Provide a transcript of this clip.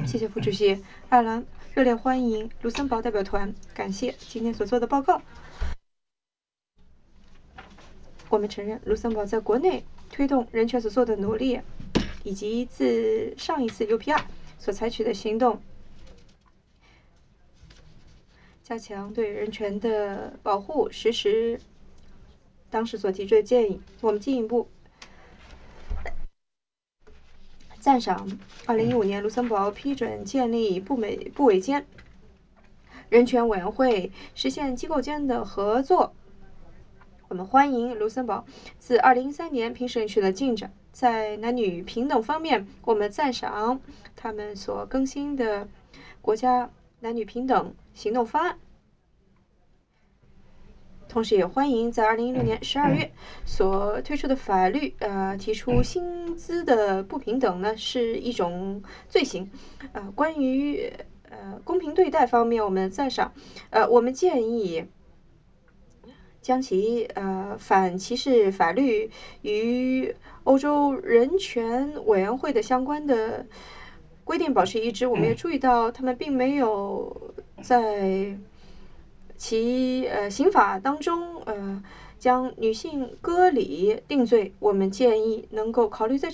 谢谢副主席爱尔兰，热烈欢迎卢森堡代表团，感谢今天所做的报告。我们承认卢森堡在国内推动人权所做的努力，以及自上一次 UPR 所采取的行动，加强对人权的保护，实施当时所提出的建议。我们进一步赞赏2015年卢森堡批准建立部委间人权委员会，实现机构间的合作。我们欢迎卢森堡自2013年评审取得进展，在男女平等方面，我们赞赏他们所更新的国家男女平等行动方案。同时也欢迎在2016年12月所推出的法律，提出薪资的不平等呢是一种罪行。关于公平对待方面，我们赞赏，我们建议将其反歧视法律与欧洲人权委员会的相关的规定保持一致。我们也注意到他们并没有在其刑法当中将女性割礼定罪。我们建议能够考虑在